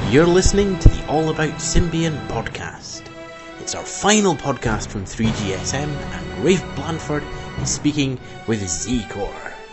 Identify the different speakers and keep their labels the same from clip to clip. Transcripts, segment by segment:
Speaker 1: You're listening to the All About Symbian podcast. It's our final podcast from 3GSM, and Rafe Blanford is speaking with Z-Core.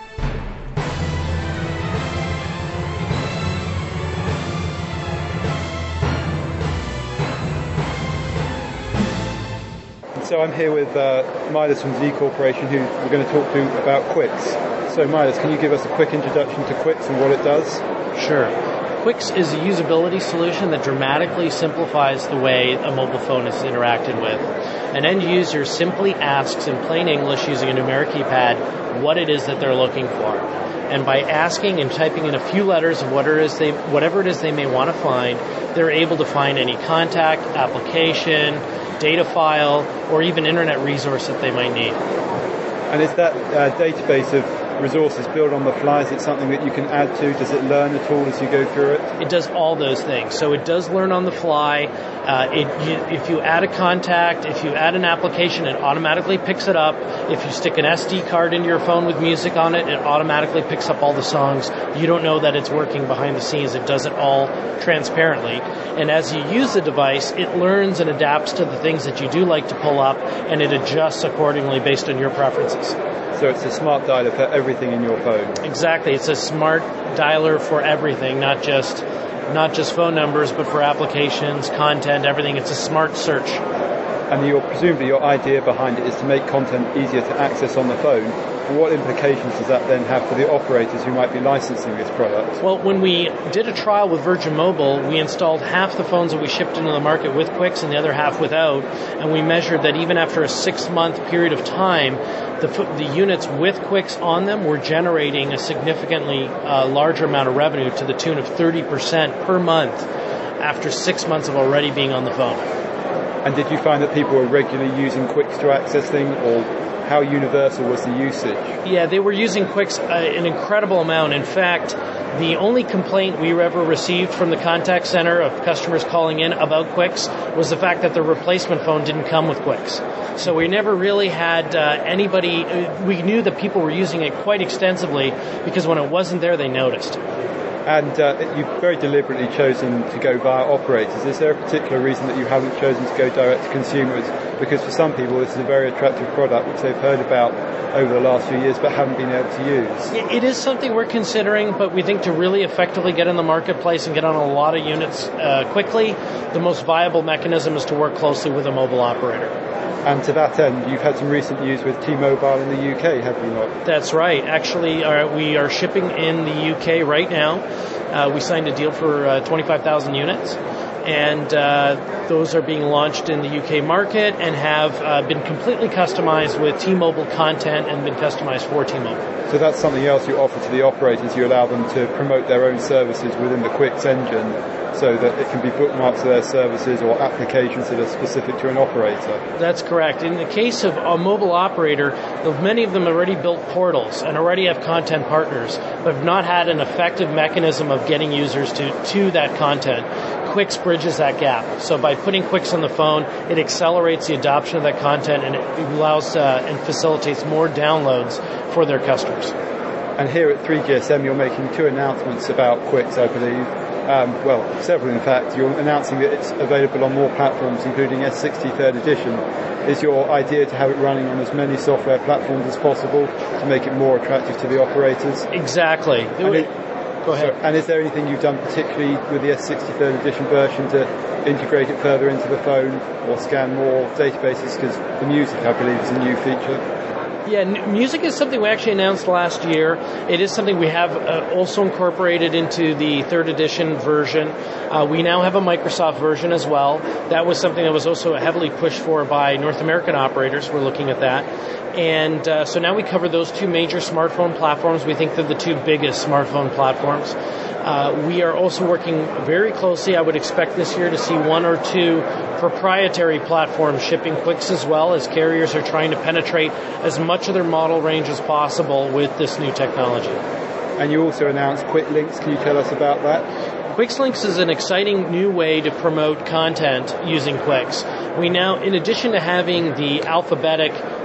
Speaker 2: So I'm here with Midas from Z Corporation, who we're going to talk to about Quix. So Midas, can you give us a quick introduction to Quix and what it does?
Speaker 3: Sure. Quix is a usability solution that dramatically simplifies the way a mobile phone is interacted with. An end user simply asks in plain English using a numeric keypad what it is that they're looking for. And by asking and typing in a few letters of whatever it is they may want to find, they're able to find any contact, application, data file, or even internet resource that they might need.
Speaker 2: And is that database of resources built on the fly? Is it something that you can add to? Does it learn at all as you go through it?
Speaker 3: It does all those things. So it does learn on the fly. If you add a contact, if you add an application, it automatically picks it up. If you stick an SD card into your phone with music on it, it automatically picks up all the songs. You don't know that it's working behind the scenes. It does it all transparently. And as you use the device, it learns and adapts to the things that you do like to pull up, and it adjusts accordingly based on your preferences.
Speaker 2: So it's a smart dialer for everything in your phone.
Speaker 3: Exactly. It's a smart dialer for everything, not just phone numbers, but for applications, content, everything. It's a smart search.
Speaker 2: And presumably your idea behind it is to make content easier to access on the phone. What implications does that then have for the operators who might be licensing this product?
Speaker 3: Well, when we did a trial with Virgin Mobile, we installed half the phones that we shipped into the market with Quix and the other half without, and we measured that even after a 6-month period of time, the units with Quix on them were generating a significantly larger amount of revenue to the tune of 30% per month after 6 months of already being on the phone.
Speaker 2: And did you find that people were regularly using Quix to access things, or how universal was the usage? Yeah,
Speaker 3: they were using Quix an incredible amount. In fact, the only complaint we ever received from the contact center of customers calling in about Quix was the fact that the replacement phone didn't come with Quix. So we never really had anybody. We knew that people were using it quite extensively because when it wasn't there, they noticed.
Speaker 2: And you've very deliberately chosen to go via operators. Is there a particular reason that you haven't chosen to go direct to consumers? Because for some people, this is a very attractive product which they've heard about over the last few years but haven't been able to use.
Speaker 3: It is something we're considering, but we think to really effectively get in the marketplace and get on a lot of units quickly, the most viable mechanism is to work closely with a mobile operator.
Speaker 2: And to that end, you've had some recent news with T-Mobile in the UK, have you not?
Speaker 3: That's right. Actually, we are shipping in the UK right now. We signed a deal for 25,000 units, and those are being launched in the UK market and have been completely customized with T-Mobile content and been customized for T-Mobile.
Speaker 2: So that's something else you offer to the operators. You allow them to promote their own services within the Quix engine, so that it can be bookmarked to their services or applications that are specific to an operator.
Speaker 3: That's correct. In the case of a mobile operator, many of them already built portals and already have content partners, but have not had an effective mechanism of getting users to that content. Quix bridges that gap. So by putting Quix on the phone, it accelerates the adoption of that content, and it allows and facilitates more downloads for their customers.
Speaker 2: And here at 3GSM, you're making 2 announcements about Quix, I believe. Several in fact. You're announcing that it's available on more platforms, including S63rd edition. Is your idea to have it running on as many software platforms as possible to make it more attractive to the operators?
Speaker 3: Exactly. Go ahead.
Speaker 2: And is there anything you've done particularly with the S63rd edition version to integrate it further into the phone or scan more databases? Because the music, I believe, is a new feature.
Speaker 3: Yeah, music is something we actually announced last year. It is something we have also incorporated into the 3rd edition version. We now have a Microsoft version as well. That was something that was also heavily pushed for by North American operators. We're looking at that. And so now we cover those 2 major smartphone platforms. We think they're the 2 biggest smartphone platforms. We are also working very closely. I would expect this year to see 1 or 2 proprietary platforms shipping Quix as well, as carriers are trying to penetrate as much of their model range as possible with this new technology.
Speaker 2: And you also announced Quick Links. Can you tell us about that?
Speaker 3: Quix Links is an exciting new way to promote content using Quix. We now, in addition to having the alphabetic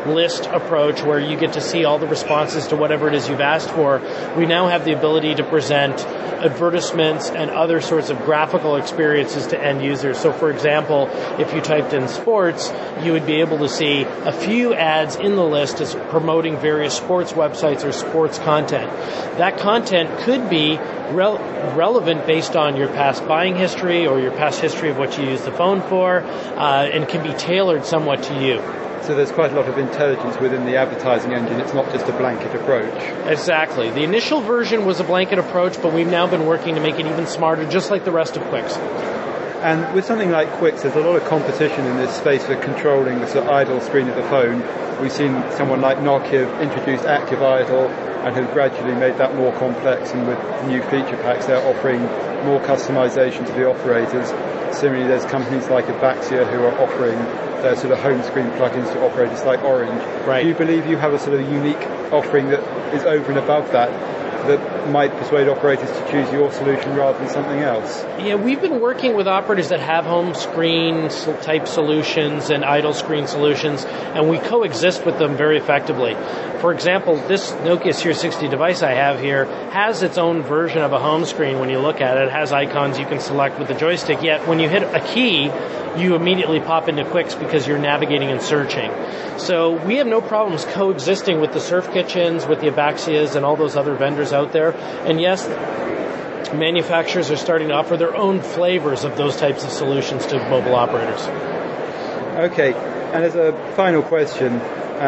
Speaker 3: list approach where you get to see all the responses to whatever it is you've asked for, we now have the ability to present advertisements and other sorts of graphical experiences to end users. So for example, if you typed in sports, you would be able to see a few ads in the list as promoting various sports websites or sports content. That content could be relevant based on your past buying history or your past history of what you use the phone for, and can be tailored somewhat to you.
Speaker 2: So there's quite a lot of intelligence within the advertising engine. It's not just a blanket approach.
Speaker 3: Exactly. The initial version was a blanket approach, but we've now been working to make it even smarter, just like the rest of Qwix.
Speaker 2: And with something like Qwix, there's a lot of competition in this space for controlling the sort of idle screen of the phone. We've seen someone like Nokia introduce Active Idle and have gradually made that more complex, and with new feature packs they're offering more customization to the operators. Similarly, there's companies like Abaxia who are offering their sort of home screen plugins to operators like Orange.
Speaker 3: Right.
Speaker 2: Do you believe you have a sort of unique offering that is over and above that might persuade operators to choose your solution rather than something else?
Speaker 3: Yeah, we've been working with operators that have home screen type solutions and idle screen solutions, and we coexist with them very effectively. For example, this Nokia Sphere 60 device I have here has its own version of a home screen. When you look at it, it has icons you can select with the joystick, yet when you hit a key, you immediately pop into Qwix because you're navigating and searching. So we have no problems coexisting with the Surf Kitchens, with the Abaxias, and all those other vendors out there. And yes, manufacturers are starting to offer their own flavors of those types of solutions to mobile operators.
Speaker 2: Okay, and as a final question,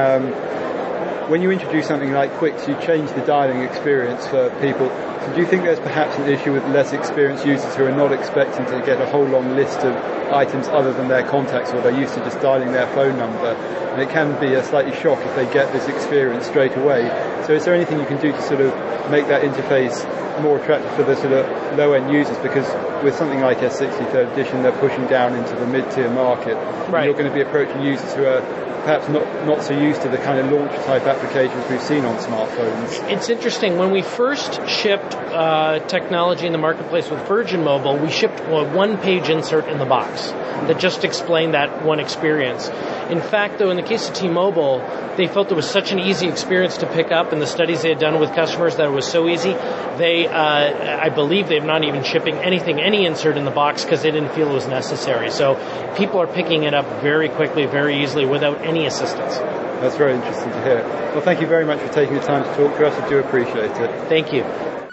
Speaker 2: when you introduce something like Qwix, you change the dialing experience for people. So do you think there's perhaps an issue with less experienced users who are not expecting to get a whole long list of items other than their contacts, or they're used to just dialing their phone number, and it can be a slightly shock if they get this experience straight away? So is there anything you can do to sort of make that interface more attractive for the sort of low-end users? Because with something like S60 3rd edition, they're pushing down into the mid-tier market.
Speaker 3: Right.
Speaker 2: You're going to be approaching users who are perhaps not so used to the kind of launch-type applications we've seen on smartphones.
Speaker 3: It's interesting. When we first shipped technology in the marketplace with Virgin Mobile, we shipped a one-page insert in the box that just explained that one experience. In fact, though, in the case of T-Mobile, they felt it was such an easy experience to pick up, and the studies they had done with customers that it was so easy, they, I believe they've not even shipping any insert in the box because they didn't feel it was necessary. So people are picking it up very quickly, very easily, without any assistance.
Speaker 2: That's very interesting to hear. Well, thank you very much for taking the time to talk to us. I do appreciate it.
Speaker 3: Thank you.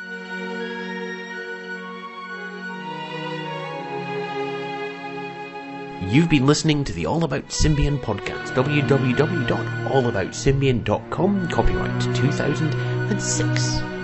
Speaker 1: You've been listening to the All About Symbian podcast, www.allaboutsymbian.com, copyright 2006.